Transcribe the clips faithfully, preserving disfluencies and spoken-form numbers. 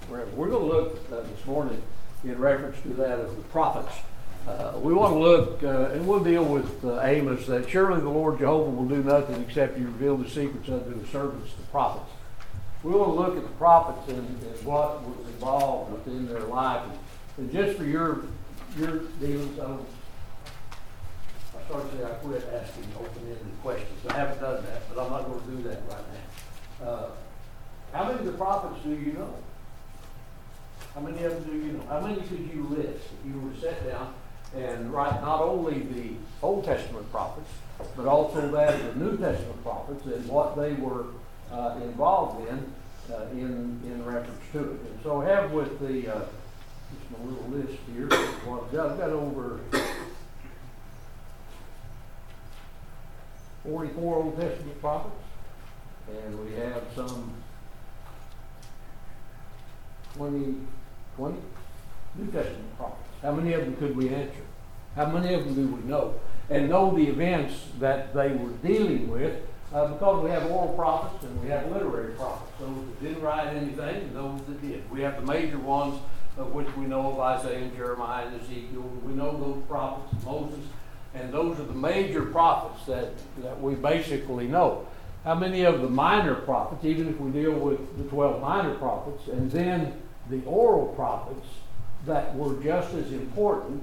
forever. We're going to look uh, this morning in reference to that of the prophets. Uh, we want to look, uh, and we'll deal with uh, Amos, that surely the Lord Jehovah will do nothing except he reveal the secrets unto his servants, the prophets. We want to look at the prophets and, and what was involved within their life. And, and just for your your dealings, I don't, I started to say I quit asking open-ended questions. I haven't done that, but I'm not going to do that right now. Uh, how many of the prophets do you know? How many of them do you know? How many could you list if you were to sit down and write not only the Old Testament prophets, but also that of the New Testament prophets and what they were uh, involved in, uh, in in reference to it? And so I have with the, uh, just my little list here, I've got, I've got over forty-four Old Testament prophets, and we have some twenty, twenty New Testament prophets. How many of them could we answer? How many of them do we know? And know the events that they were dealing with, uh, because we have oral prophets and we have literary prophets. Those that didn't write anything and those that did. We have the major ones of which we know of Isaiah and Jeremiah and Ezekiel. We know those prophets, Moses, and those are the major prophets that, that we basically know. How many of the minor prophets, even if we deal with the twelve minor prophets, and then the oral prophets that were just as important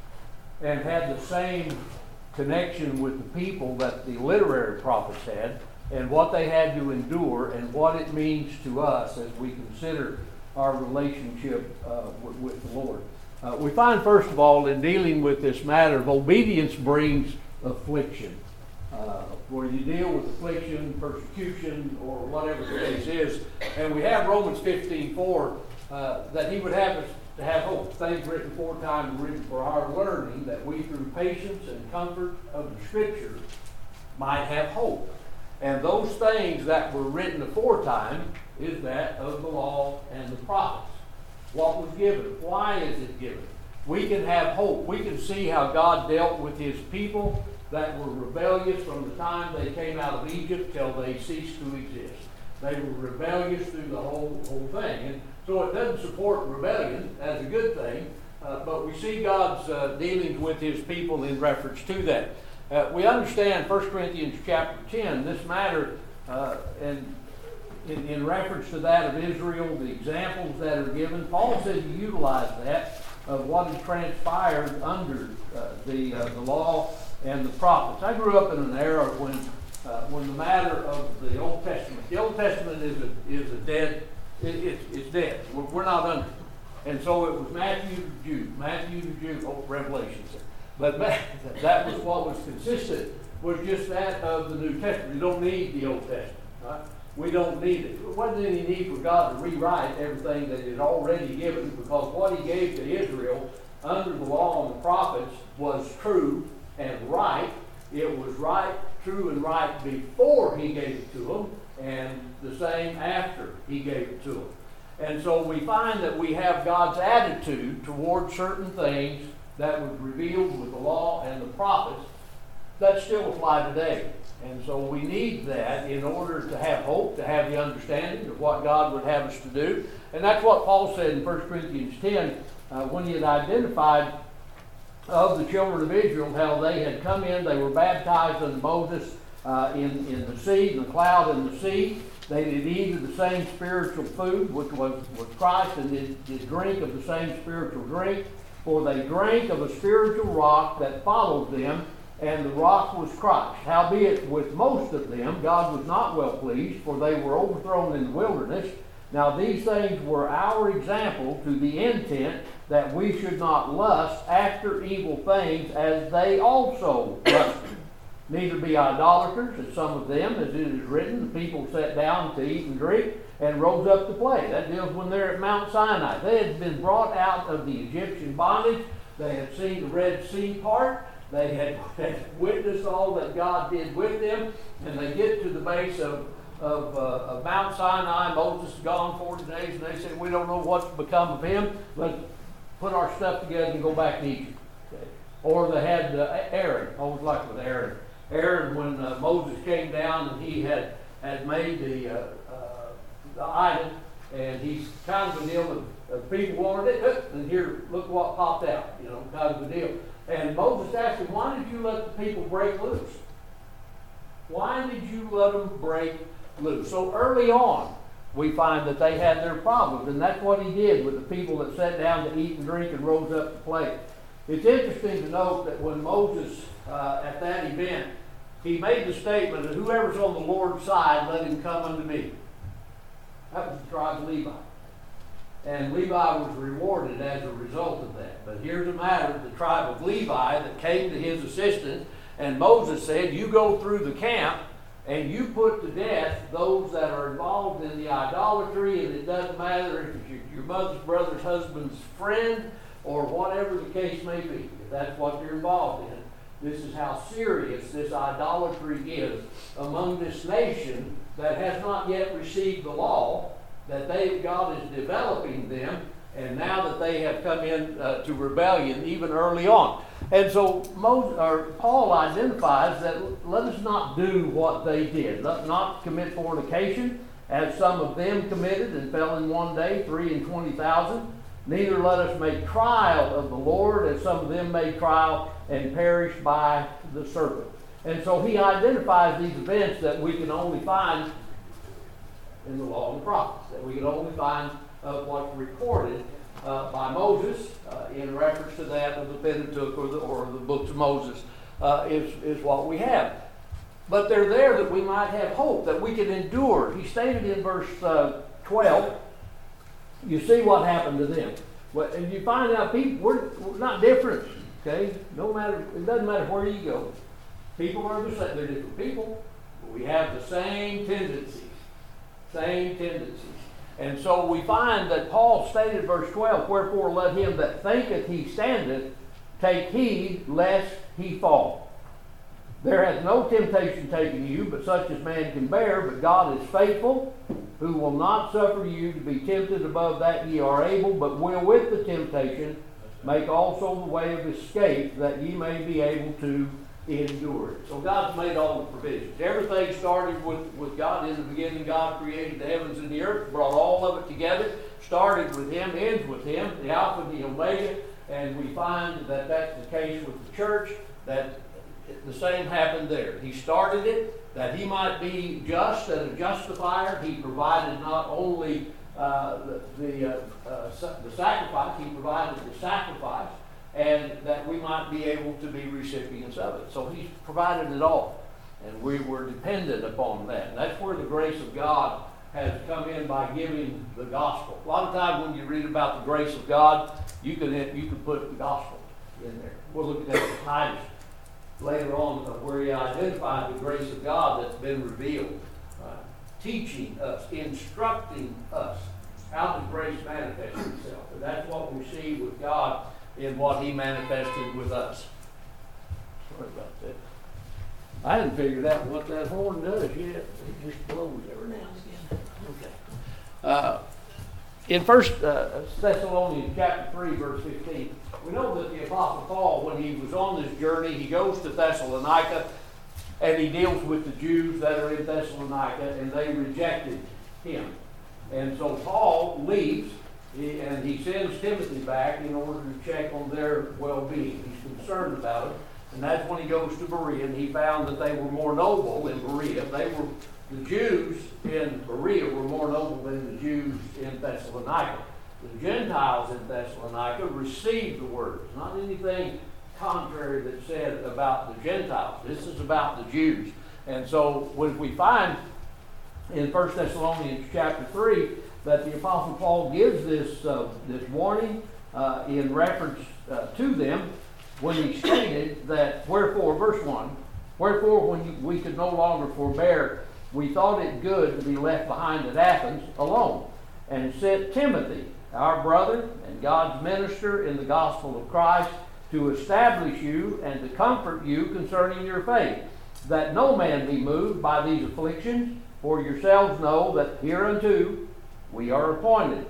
and had the same connection with the people that the literary prophets had, and what they had to endure, and what it means to us as we consider our relationship uh, with, with the Lord. Uh, we find, first of all, in dealing with this matter of obedience brings affliction. Uh, where you deal with affliction, persecution, or whatever the case is. And we have Romans fifteen four, uh, that he would have us to have hope. Things written aforetime were written for our learning, that we through patience and comfort of the Scripture might have hope. And those things that were written aforetime is that of the law and the prophets. What was given? Why is it given? We can have hope. We can see how God dealt with his people that were rebellious from the time they came out of Egypt till they ceased to exist. They were rebellious through the whole whole thing. And so it doesn't support rebellion as a good thing, uh, but we see God's uh, dealings with his people in reference to that. Uh, we understand First Corinthians chapter ten, this matter, uh, and in, in reference to that of Israel, the examples that are given, Paul said to utilize that of what has transpired under uh, the, uh, the law and the prophets. I grew up in an era when uh, when the matter of the Old Testament, the Old Testament is a, is a dead, it, it, it's dead. We're, we're not under it. And so it was Matthew to Jude, Matthew to Jude, oh, Revelation. But that was what was consistent, was just that of the New Testament. You don't need the Old Testament. Right? We don't need it. There wasn't any need for God to rewrite everything that is already given, because what he gave to Israel under the law and the prophets was true and right. It was right, true, and right before he gave it to them, and the same after he gave it to them. And so we find that we have God's attitude toward certain things that was revealed with the law and the prophets that still apply today. And so we need that in order to have hope, to have the understanding of what God would have us to do. And that's what Paul said in First Corinthians ten, uh, when he had identified of the children of Israel, how they had come in, they were baptized unto Moses uh, in, in the sea, in the cloud and the sea. They did eat of the same spiritual food, which was, was Christ, and did, did drink of the same spiritual drink. For they drank of a spiritual rock that followed them, and the rock was Christ. Howbeit with most of them God was not well pleased, for they were overthrown in the wilderness. Now these things were our example, to the intent that we should not lust after evil things as they also lusted. Neither be idolaters, as some of them, as it is written, the people sat down to eat and drink, and rose up to play. That deals when they're at Mount Sinai. They had been brought out of the Egyptian bondage. They had seen the Red Sea part. They had, had witnessed all that God did with them. And they get to the base of, of, uh, of Mount Sinai. Moses is gone forty days, and they said, we don't know what's become of him. Let's put our stuff together and go back to Egypt. Okay. Or they had uh, Aaron. I always liked with Aaron. Aaron, when uh, Moses came down and he had, had made the, uh, uh, the idol, And he's kind of a deal of, of people wanted it, and here, look what popped out, you know, kind of a deal. And Moses asked him, why did you let the people break loose? Why did you let them break loose? So early on, we find that they had their problems, and that's what he did with the people that sat down to eat and drink and rose up to play. It's interesting to note that when Moses, uh, at that event, he made the statement that whoever's on the Lord's side, let him come unto me. That was the tribe of Levi. And Levi was rewarded as a result of that. But here's a matter, the tribe of Levi that came to his assistance, and Moses said, you go through the camp and you put to death those that are involved in the idolatry, and it doesn't matter if it's your, your mother's brother's husband's friend or whatever the case may be, if that's what you're involved in. This is how serious this idolatry is among this nation that has not yet received the law, that they, God is developing them, and now that they have come in uh, to rebellion even early on. And so Moses, or Paul identifies that let us not do what they did. Let not commit fornication, as some of them committed and fell in one day, three and twenty thousand. Neither let us make trial of the Lord, as some of them made trial and perished by the serpent. And so he identifies these events that we can only find in the law and the prophets, that we can only find uh, what's recorded uh, by Moses uh, in reference to that of the Pentateuch or the, or the books of Moses uh, is, is what we have. But they're there that we might have hope, that we can endure. He stated in verse uh, twelve, you see what happened to them. Well, and you find out people, we're, we're not different, okay? No matter, it doesn't matter where you go. People are the same. They're different people, but we have the same tendencies. Same tendencies. And so we find that Paul stated verse twelve, wherefore let him that thinketh he standeth take heed lest he fall. There hath no temptation taken you, but such as man can bear, but God is faithful, who will not suffer you to be tempted above that ye are able, but will with the temptation make also the way of escape, that ye may be able to endure it. So God's made all the provisions. Everything started with, with God. In the beginning, God created the heavens and the earth, brought all of it together, started with Him, ends with Him, the Alpha and the Omega, and we find that that's the case with the church, that the same happened there. He started it that He might be just and a justifier. He provided not only uh, the, the, uh, uh, the sacrifice, He provided the sacrifice, and that we might be able to be recipients of it. So He's provided it all, and we were dependent upon that. And that's where the grace of God has come in, by giving the gospel. A lot of times when you read about the grace of God, you can you can put the gospel in there. We'll look at that in Titus later on, where he identified the grace of God that's been revealed, uh, teaching us, instructing us how the grace manifests itself. And that's what we see with God in what He manifested with us. Sorry about that. I hadn't figured out what that horn does yet. It just blows every now and again. Okay. Uh, in First uh, Thessalonians chapter three, verse fifteen, we know that the Apostle Paul, when he was on this journey, he goes to Thessalonica, and he deals with the Jews that are in Thessalonica, and they rejected him. And so Paul leaves, he, and he sends Timothy back in order to check on their well-being. He's concerned about it. And that's when he goes to Berea, and he found that they were more noble in Berea. They were, the Jews in Berea were more noble than the Jews in Thessalonica. The Gentiles in Thessalonica received the word. It's not anything contrary that's said about the Gentiles. This is about the Jews. And so when we find in First Thessalonians chapter three that the Apostle Paul gives this, uh, this warning uh, in reference uh, to them, when he stated that, wherefore, verse one, wherefore when you, we could no longer forbear, we thought it good to be left behind at Athens alone, and sent Timothy, our brother and God's minister in the gospel of Christ, to establish you and to comfort you concerning your faith, that no man be moved by these afflictions, for yourselves know that hereunto we are appointed.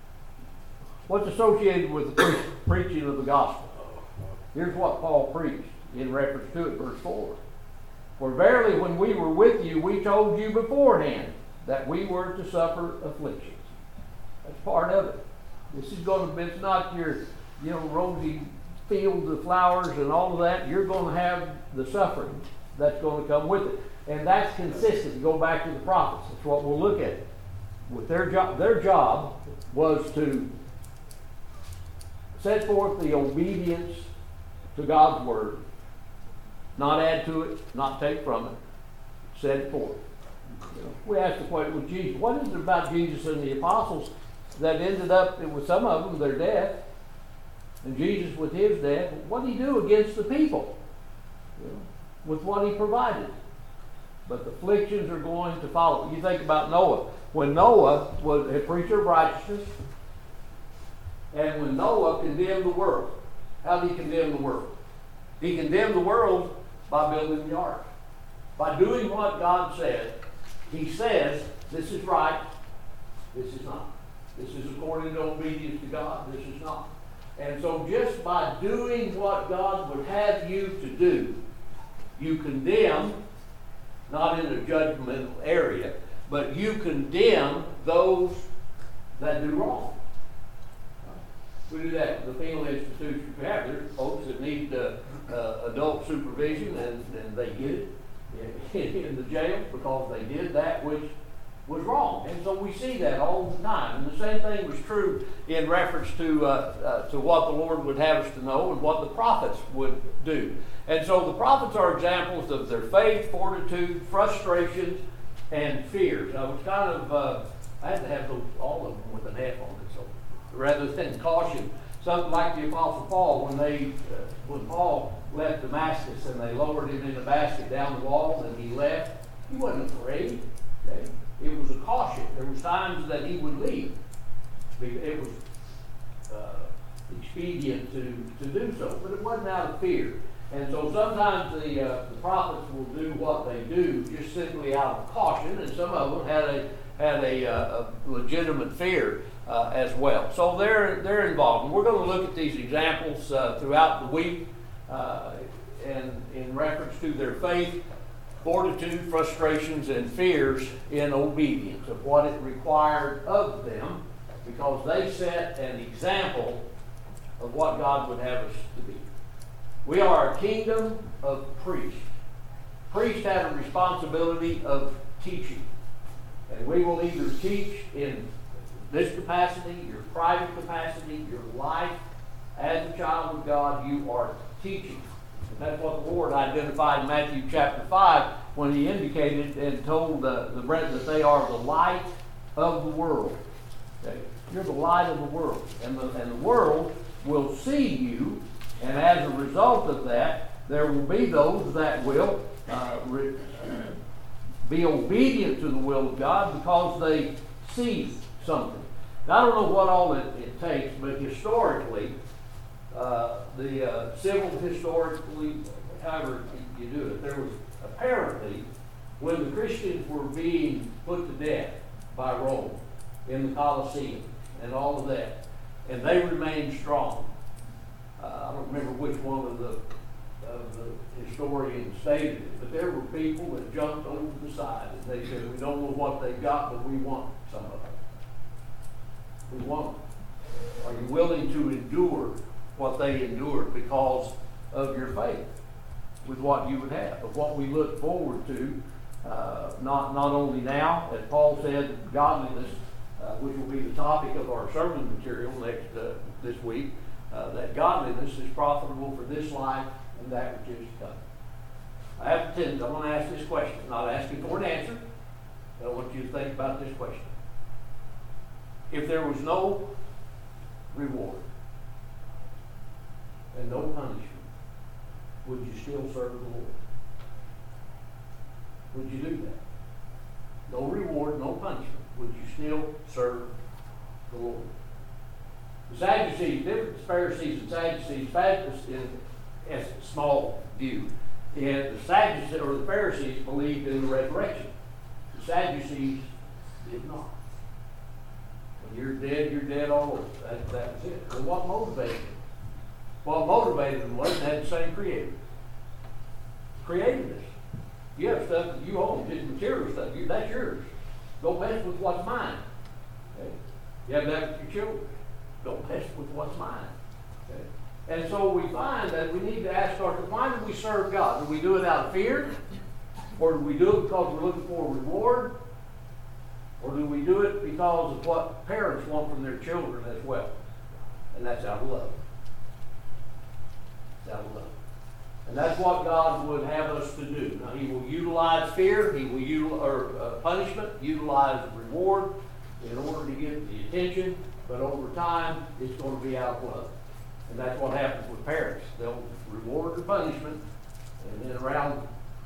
What's associated with the pre- preaching of the gospel? Here's what Paul preached in reference to it, verse four. For verily when we were with you, we told you beforehand that we were to suffer afflictions. That's part of it. This is going to be, it's not your, you know, rosy fields of flowers and all of that. You're going to have the suffering that's going to come with it. And that's consistent. Go back to the prophets. That's what we'll look at. With their job, their job was to set forth the obedience to God's word, not add to it, not take from it. Set it forth. You know, we asked the question with Jesus, what is it about Jesus and the apostles that ended up with some of them their death, and Jesus with his death? What did he do against the people? You know, with what he provided. But the afflictions are going to follow. You think about Noah. When Noah was a preacher of righteousness, and when Noah condemned the world, how did he condemn the world? He condemned the world by building the ark. By doing what God said. He says, this is right, this is not. This is according to obedience to God, this is not. And so just by doing what God would have you to do, you condemn, not in a judgmental area, but you condemn those that do wrong. We do that with the penal institutions we have. There's folks that need uh, uh, adult supervision, and, and they get it in, in the jail because they did that which was wrong. And so we see that all the time. And the same thing was true in reference to, uh, uh, to what the Lord would have us to know and what the prophets would do. And so the prophets are examples of their faith, fortitude, frustrations, and fears. I was kind of, uh, I had to have those, all of them with an F on it. So rather than caution, something like the Apostle Paul, when they, uh, when Paul left Damascus and they lowered him in a basket down the wall and he left, he wasn't afraid. Okay? It was a caution. There was times that he would leave. It was uh, expedient to, to do so, but it wasn't out of fear. And so sometimes the, uh, the prophets will do what they do just simply out of caution, and some of them had a had a, uh, a legitimate fear uh, as well. So they're they're involved. And we're going to look at these examples uh, throughout the week, uh, and in reference to their faith, fortitude, frustrations, and fears in obedience of what it required of them, because they set an example of what God would have us to be. We are a kingdom of priests. Priests have a responsibility of teaching. And we will either teach in this capacity, your private capacity, your life as a child of God, you are teaching. And that's what the Lord identified in Matthew chapter five when he indicated and told the, the brethren that they are the light of the world. Okay? You're the light of the world. And the, and the world will see you. And as a result of that, there will be those that will uh, re- be obedient to the will of God because they see something. Now, I don't know what all it, it takes, but historically, uh, the uh, civil historically, however you do it, there was apparently, when the Christians were being put to death by Rome in the Colosseum and all of that, and they remained strong. Uh, I don't remember which one of the, of the historians stated it, but there were people that jumped over the side and they said, we don't know what they've got, but we want some of it. We want it. Are you willing to endure what they endured because of your faith with what you would have, of what we look forward to, uh, not, not only now, as Paul said, godliness, uh, which will be the topic of our sermon material next uh, this week, Uh, that godliness is profitable for this life and that which is to come. I have to tend, I want to ask this question, not asking for an answer, but I want you to think about this question. If there was no reward and no punishment, would you still serve the Lord? Would you do that? No reward, no punishment. Would you still serve the Lord? The Sadducees, different Pharisees and Sadducees, Sadducees in a small view. And the Sadducees or the Pharisees believed in the resurrection. The Sadducees did not. When you're dead, you're dead all over. That, that was it. And what motivated them? What motivated them was they had the same creator. Created us. You have stuff that you own, just material stuff. You, that's yours. Don't mess with what's mine. Okay? You have that with your children. Don't mess with what's mine. Okay? And so we find that we need to ask ourselves, why do we serve God? Do we do it out of fear? Or do we do it because we're looking for a reward? Or do we do it because of what parents want from their children as well? And that's out of love. It's out of love. And that's what God would have us to do. Now, He will utilize fear, He will utilize or, uh, punishment, utilize reward in order to get the attention, but over time, it's going to be out of love. And that's what happens with parents. They'll reward or punishment, and then around,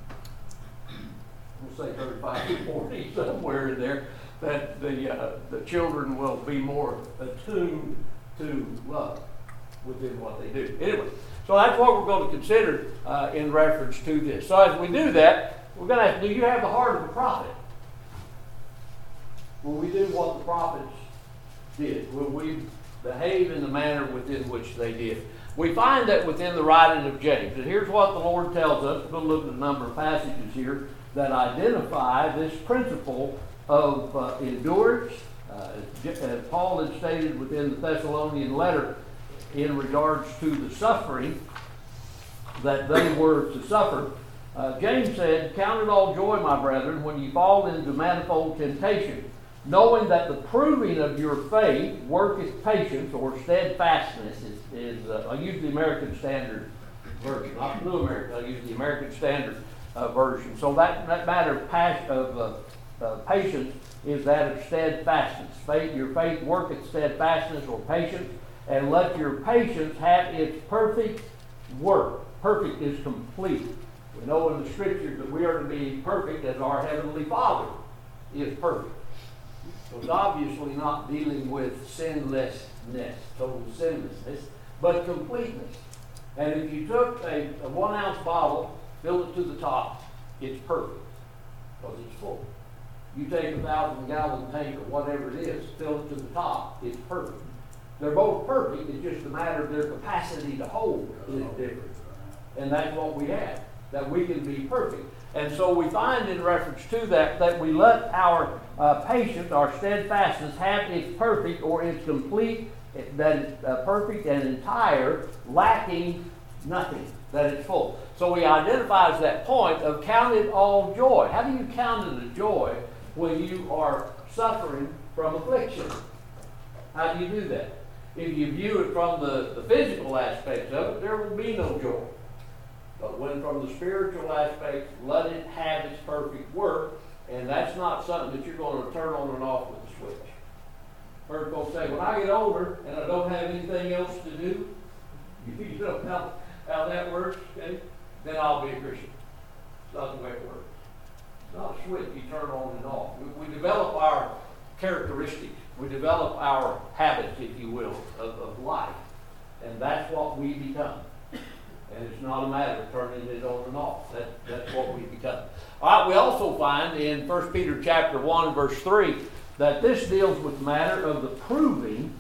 we'll say thirty-five to forty, somewhere in there, that the, uh, the children will be more attuned to love within what they do. Anyway, so that's what we're going to consider uh, in reference to this. So as we do that, we're going to ask, do you have the heart of a prophet? Will we do what the prophets did? Will we behave in the manner within which they did? We find that within the writing of James. And here's what the Lord tells us. We're going to look at a number of passages here that identify this principle of uh, endurance. Uh, as Paul had stated within the Thessalonian letter in regards to the suffering that they were to suffer. Uh, James said, "Count it all joy, my brethren, when you fall into manifold temptation, knowing that the proving of your faith worketh patience," or steadfastness. Is, is uh, I use the American Standard Version, not the New American. I use the American Standard uh, Version. So that, that matter of, pas- of uh, uh, patience is that of steadfastness. Faith, your faith worketh steadfastness or patience, and let your patience have its perfect work. Perfect is complete. We know in the Scriptures that we are to be perfect as our Heavenly Father is perfect. So it's obviously not dealing with sinlessness, total sinlessness, but completeness. And if you took a, a one ounce bottle, fill it to the top, it's perfect because it's full. You take a thousand gallon tank or whatever it is, fill it to the top, it's perfect. They're both perfect, it's just a matter of their capacity to hold is different. And that's what we have, that we can be perfect. And so we find in reference to that, that we let our uh, patience, our steadfastness, have its perfect or its complete, that it's uh, perfect and entire, lacking nothing, that it's full. So he identifies that point of count it all joy. How do you count it a joy when you are suffering from affliction? How do you do that? If you view it from the, the physical aspects of it, there will be no joy. But when from the spiritual aspect, let it have its perfect work, and that's not something that you're going to turn on and off with a switch. Heard folks say, when I get older and I don't have anything else to do, you know how, how that works, okay? Then I'll be a Christian. It's not the way it works. It's not a switch you turn on and off. We, we develop our characteristics. We develop our habits, if you will, of, of life. And that's what we become. And it's not a matter of turning it on and off. That, that's what we become. All right, we also find in First Peter chapter one, verse three, that this deals with the matter of the proving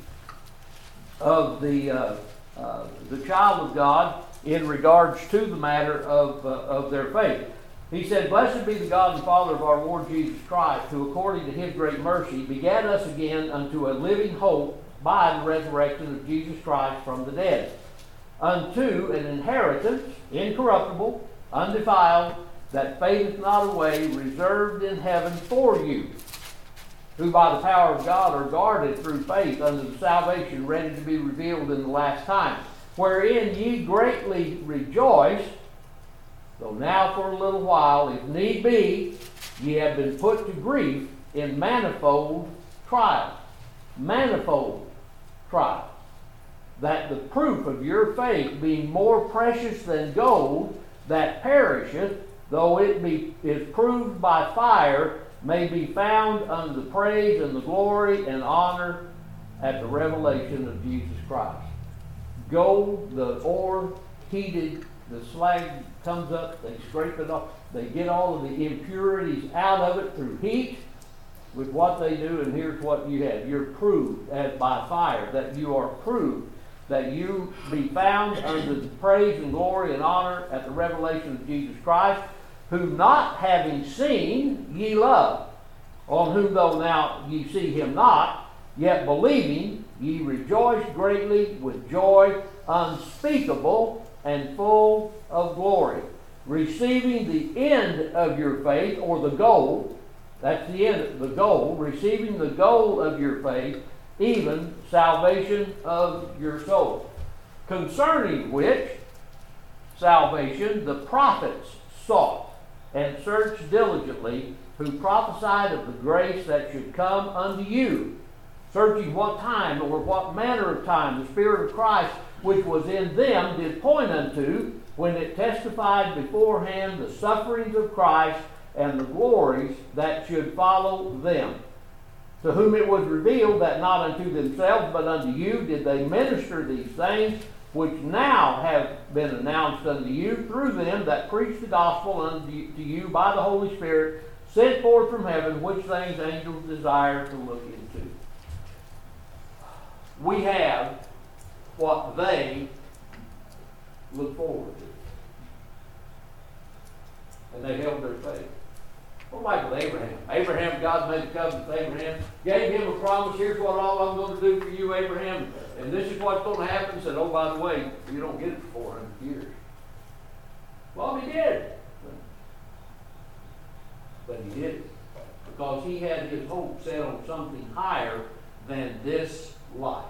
of the, uh, uh, the child of God in regards to the matter of, uh, of their faith. He said, "Blessed be the God and Father of our Lord Jesus Christ, who according to his great mercy begat us again unto a living hope by the resurrection of Jesus Christ from the dead, unto an inheritance incorruptible, undefiled, that fadeth not away, reserved in heaven for you, who by the power of God are guarded through faith unto the salvation ready to be revealed in the last time, wherein ye greatly rejoice, though now for a little while, if need be, ye have been put to grief in manifold trials." Manifold trials. "That the proof of your faith, being more precious than gold, that perisheth, though it be is proved by fire, may be found unto the praise and the glory and honor at the revelation of Jesus Christ." Gold, the ore, heated, the slag comes up, they scrape it off, they get all of the impurities out of it through heat with what they do, and here's what you have. You're proved as by fire, that you are proved, that you be found under the praise and glory and honor at the revelation of Jesus Christ, whom not having seen ye love, on whom though now ye see him not, Yet believing, ye rejoice greatly with joy unspeakable and full of glory, receiving the end of your faith, or the goal, that's the end, the goal, receiving the goal of your faith, even salvation of your soul. Concerning which salvation the prophets sought and searched diligently, who prophesied of the grace that should come unto you, searching what time or what manner of time the Spirit of Christ which was in them did point unto, when it testified beforehand the sufferings of Christ and the glories that should follow them. To whom it was revealed that not unto themselves but unto you did they minister these things, which now have been announced unto you through them that preach the gospel unto you by the Holy Spirit, sent forth from heaven, which things angels desire to look into. We have what they look forward to. And they held their faith. Well, like with Abraham. Abraham, God made a covenant with Abraham, gave him a promise. Here's what all I'm going to do for you, Abraham. And this is what's going to happen. Said, oh, by the way, you don't get it for four hundred years. Well, he did. But he didn't. Because he had his hope set on something higher than this life.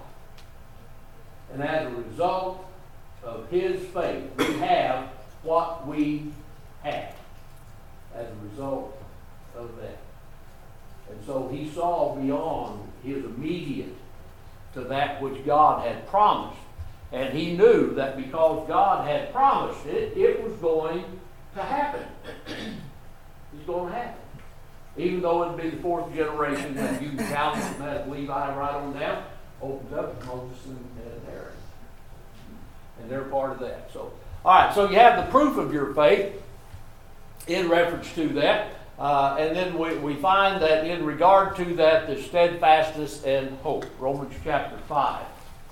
And as a result of his faith, we have what we have. As a result of that. And so he saw beyond his immediate to that which God had promised. And he knew that because God had promised it, it was going to happen. It was going to happen. Even though it would be the fourth generation that you count from that Levi right on down, opens up to Moses and Aaron. And they're part of that. So, all right, so you have the proof of your faith in reference to that. Uh, and then we, we find that in regard to that, the steadfastness and hope. Romans chapter five.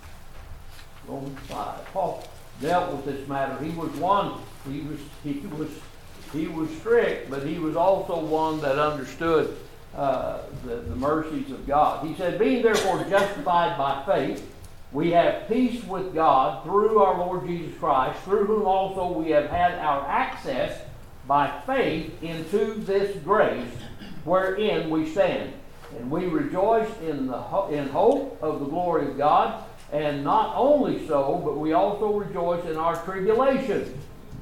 Romans five. Paul dealt with this matter. He was one, he was he was he was strict, but he was also one that understood uh, the, the mercies of God. He said, being therefore justified by faith, we have peace with God through our Lord Jesus Christ, through whom also we have had our access by faith into this grace wherein we stand. And we rejoice in the ho- in hope of the glory of God. And not only so, but we also rejoice in our tribulation.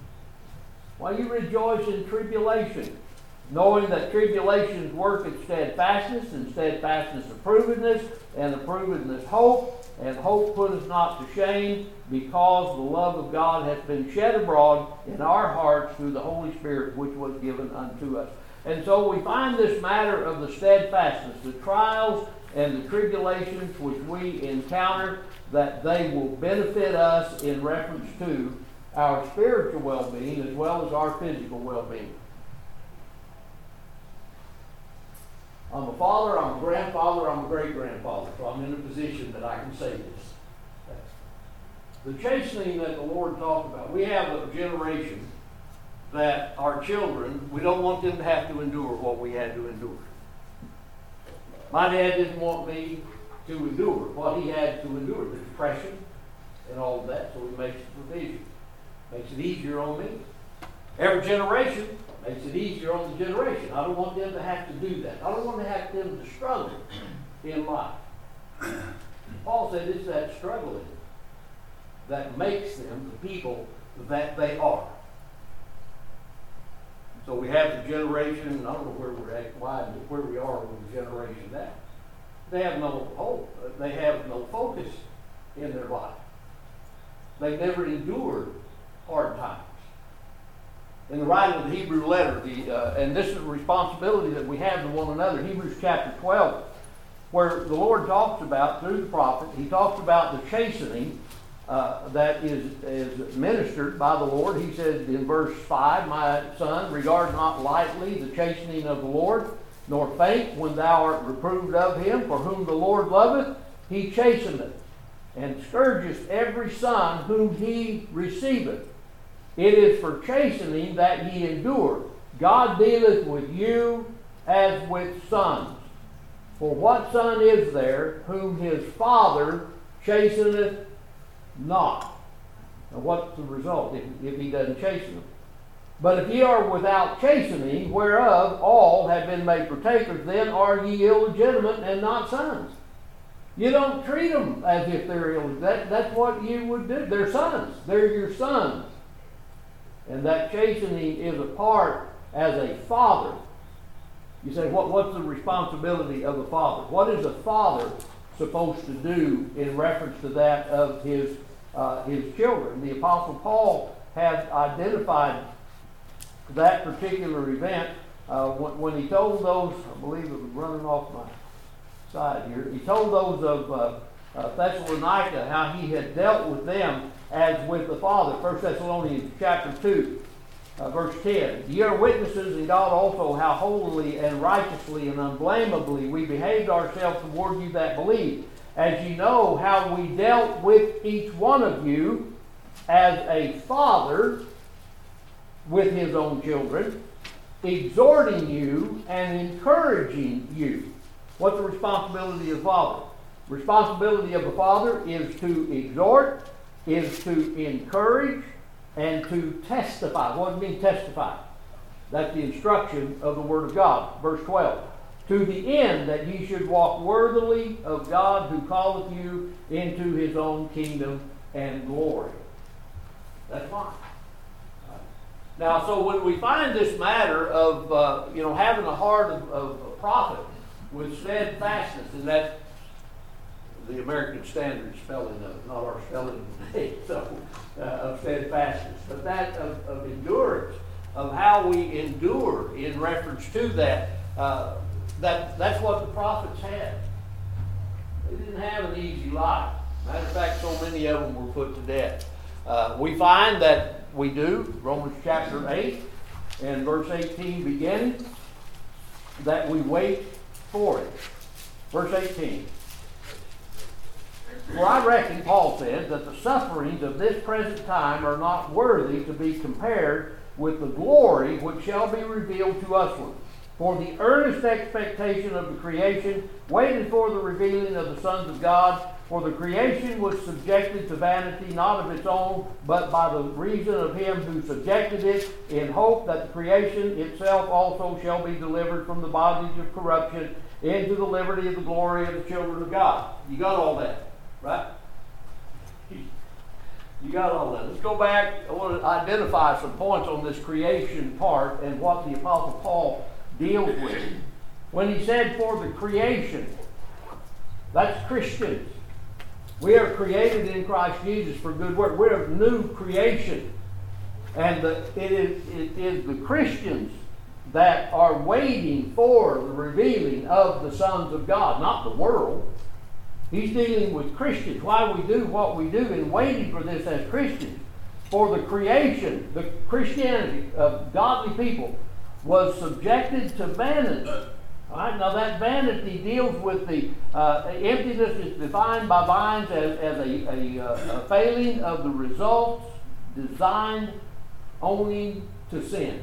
Why you rejoice in tribulation? Knowing that tribulations work at steadfastness, and steadfastness approvedness, and approvedness hope, and hope putteth not to shame, because the love of God hath been shed abroad in our hearts through the Holy Spirit which was given unto us. And so we find this matter of the steadfastness, the trials and the tribulations which we encounter, that they will benefit us in reference to our spiritual well-being as well as our physical well-being. I'm a father, I'm a grandfather, I'm a great-grandfather, so I'm in a position that I can say this. The chastening that the Lord talked about, we have a generation that our children, we don't want them to have to endure what we had to endure. My dad didn't want me to endure what he had to endure, the depression and all of that, so he makes the provision. Makes it easier on me. Every generation makes it easier on the generation. I don't want them to have to do that. I don't want to have them to struggle in life. Paul said it's that struggling that makes them the people that they are. So we have the generation, I don't know where we're at, why, but where we are with the generation now. They have no hope. They have no focus in their life. They never endured hard times. In the writing of the Hebrew letter, the, uh, and this is a responsibility that we have to one another, Hebrews chapter twelve, where the Lord talks about, through the prophet, he talks about the chastening uh, that is, is ministered by the Lord. He said in verse five, my son, regard not lightly the chastening of the Lord, nor faint when thou art reproved of him, for whom the Lord loveth, he chasteneth, and scourgeth every son whom he receiveth. It is for chastening that ye endure. God dealeth with you as with sons. For what son is there whom his father chasteneth not? Now what's the result if, if he doesn't chasten them? But if ye are without chastening, whereof all have been made partakers, then are ye illegitimate and not sons. You don't treat them as if they're illegitimate. That, that's what you would do. They're sons. They're your sons. And that chastening is a part as a father. You say, what, what's the responsibility of a father? What is a father supposed to do in reference to that of his, uh, his children? The Apostle Paul had identified that particular event uh, when, when he told those, I believe it was running off my side here, he told those of uh, uh, Thessalonica how he had dealt with them as with the Father. First Thessalonians chapter two, uh, verse ten. Ye are witnesses, and God also, how holily and righteously and unblameably we behaved ourselves toward you that believe. As ye know how we dealt with each one of you as a father with his own children, exhorting you and encouraging you. What's the responsibility of the father? Responsibility of the father is to exhort, is to encourage, and to testify. What do you mean testify? That's the instruction of the Word of God. Verse twelve. To the end that ye should walk worthily of God who calleth you into his own kingdom and glory. That's fine. Now, so when we find this matter of, uh, you know, having a heart of, of a prophet with steadfastness, and that's the American Standard spelling of it, not our spelling today, so, uh, of steadfastness, but that of, of endurance, of how we endure in reference to that, uh, that that's what the prophets had. They didn't have an easy life. Matter of fact, so many of them were put to death. Uh, we find that we do, Romans chapter eight and verse eighteen beginning, that we wait for it. Verse eighteen. For I reckon, Paul says, that the sufferings of this present time are not worthy to be compared with the glory which shall be revealed to usward. For the earnest expectation of the creation waited for the revealing of the sons of God. For the creation was subjected to vanity, not of its own, but by the reason of him who subjected it, in hope that the creation itself also shall be delivered from the bondage of corruption into the liberty of the glory of the children of God. You got all that, right? You got all that. Let's go back. I want to identify some points on this creation part and what the Apostle Paul deals with. When he said for the creation, that's Christians. We are created in Christ Jesus for good work. We're a new creation. And the, it, is, it is the Christians that are waiting for the revealing of the sons of God, not the world. He's dealing with Christians. Why we do what we do and waiting for this as Christians. For the creation, the Christianity of godly people was subjected to vanity. All right, now that vanity deals with the uh, emptiness is defined by Vines as, as a, a, a failing of the results designed only to sin.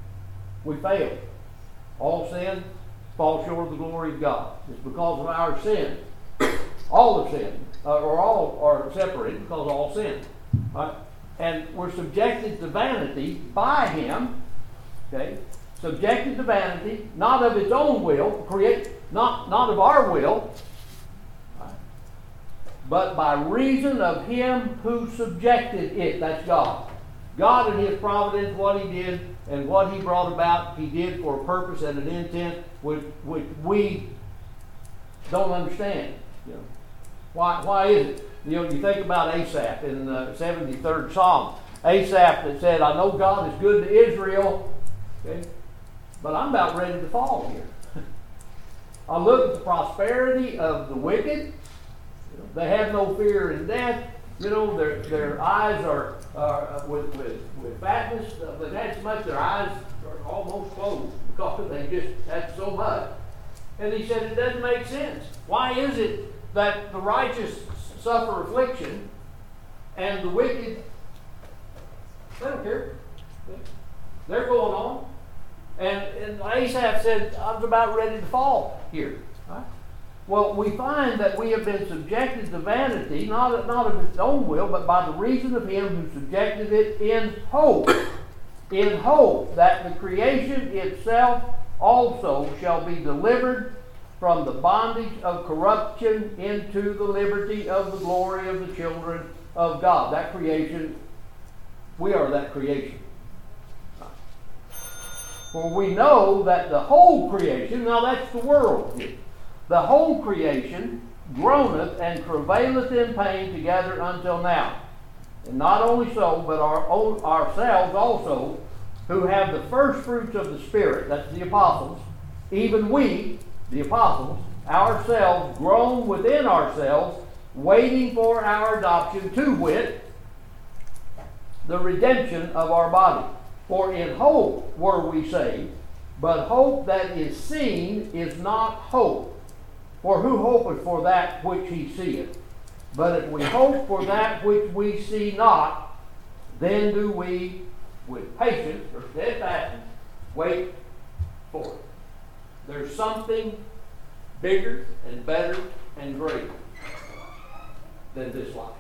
We fail. All sin falls short of the glory of God. It's because of our sin. All of sin, uh, or all are separated because all sin. Right? And we're subjected to vanity by Him. Okay. Subjected to vanity, not of its own will, create, not, not of our will, right, but by reason of him who subjected it. That's God. God in his providence, what he did and what he brought about, he did for a purpose and an intent which, which we don't understand. You know. Why, why is it? You know, you think about Asaph in the seventy-third Psalm. Asaph that said, I know God is good to Israel, okay, but I'm about ready to fall here. I look at the prosperity of the wicked. You know, they have no fear in death. You know, their their eyes are uh, with, with with fatness. They've had so much, their eyes are almost closed because they just had so much. And he said it doesn't make sense. Why is it that the righteous suffer affliction and the wicked, they don't care. They're going on. And, and Asaph said, I was about ready to fall here. Right? Well, we find that we have been subjected to vanity, not, not of its own will, but by the reason of him who subjected it in hope. In hope that the creation itself also shall be delivered from the bondage of corruption into the liberty of the glory of the children of God. That creation, we are that creation. For we know that the whole creation, now that's the world, the whole creation groaneth and travaileth in pain together until now. And not only so, but our own, ourselves also, who have the first fruits of the Spirit, that's the apostles, even we, the apostles, ourselves groan within ourselves, waiting for our adoption, to wit, the redemption of our body. For in hope were we saved, but hope that is seen is not hope. For who hopeth for that which he seeth? But if we hope for that which we see not, then do we with patience or steadfastness wait for it. There's something bigger and better and greater than this life.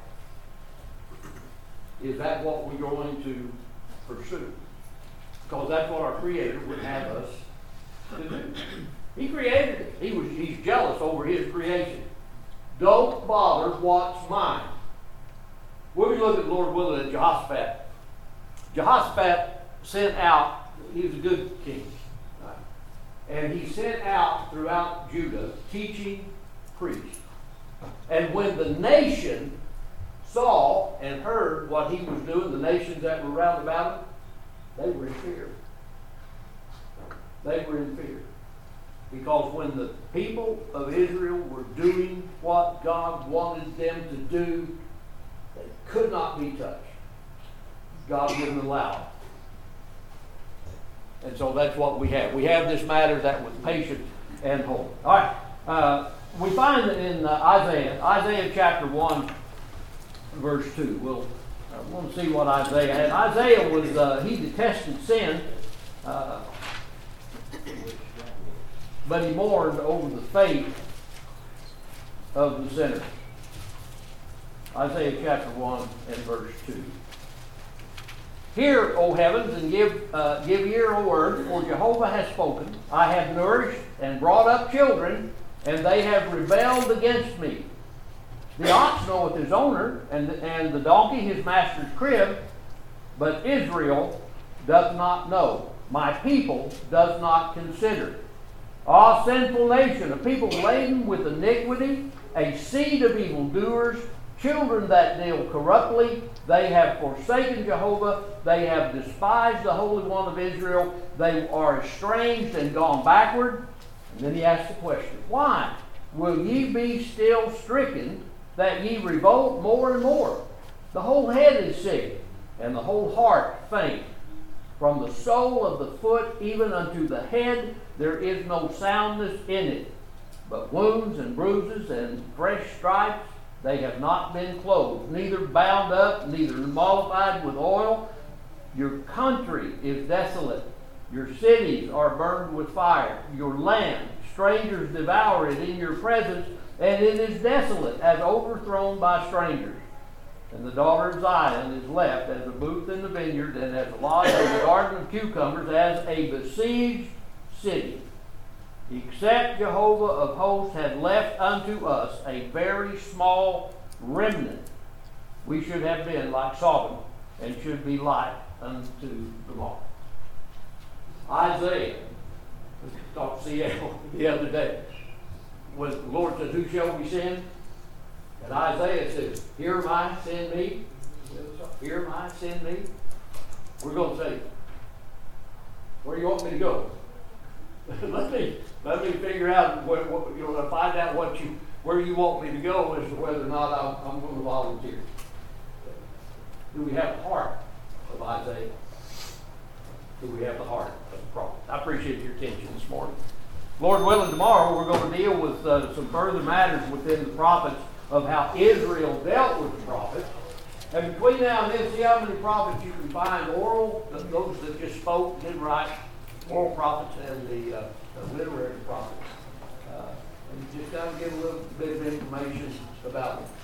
Is that what we're going to pursue? Because that's what our Creator would have us to do. He created it. He was, he's jealous over his creation. Don't bother what's mine. When we look at Lord willing at Jehoshaphat, Jehoshaphat sent out, he was a good king, right? And he sent out throughout Judah teaching priests. And when the nation saw and heard what he was doing, the nations that were round about him, they were in fear. They were in fear. Because when the people of Israel were doing what God wanted them to do, they could not be touched. God wouldn't allow it. And so that's what we have. We have this matter that was patient and holy. All right. Uh, we find that in uh, Isaiah, Isaiah chapter one, verse two. We'll uh, want to see what Isaiah had. Isaiah was, uh, he detested sin, uh, but he mourned over the fate of the sinners. Isaiah chapter one and verse two. Hear, O heavens, and give uh, give ear, O earth, for Jehovah has spoken. I have nourished and brought up children, and they have rebelled against me. The ox knoweth his owner, and, and the donkey his master's crib, but Israel doth not know. My people does not consider. Ah, sinful nation, a people laden with iniquity, a seed of evildoers, children that deal corruptly. They have forsaken Jehovah. They have despised the Holy One of Israel. They are estranged and gone backward. And then he asks the question, why will ye be still stricken, that ye revolt more and more? The whole head is sick, and the whole heart faint. From the sole of the foot even unto the head, there is no soundness in it. But wounds and bruises and fresh stripes, they have not been clothed, neither bound up, neither mollified with oil. Your country is desolate. Your cities are burned with fire. Your land, strangers devour it in your presence, and it is desolate, as overthrown by strangers. And the daughter of Zion is left as a booth in the vineyard, and as a lodge in the garden of cucumbers, as a besieged city. Except Jehovah of hosts had left unto us a very small remnant, we should have been like Sodom, and should be like unto Gomorrah. Isaiah, we talked to C L the other day, when the Lord said, who shall we send? And Isaiah says, here am I, send me. Here am I, send me. We're going to say, where do you want me to go? let me let me figure out what, what you know, find out what you where you want me to go as to whether or not I'm, I'm going to volunteer. Do we have the heart of Isaiah? Do we have the heart of the prophet? I appreciate your attention this morning. Lord willing, tomorrow we're going to deal with uh, some further matters within the prophets of how Israel dealt with the prophets. And between now and then, see how many prophets you can find oral, those that just spoke, didn't write, oral prophets and the, uh, the literary prophets. Uh, and just kind of give a little bit of information about it.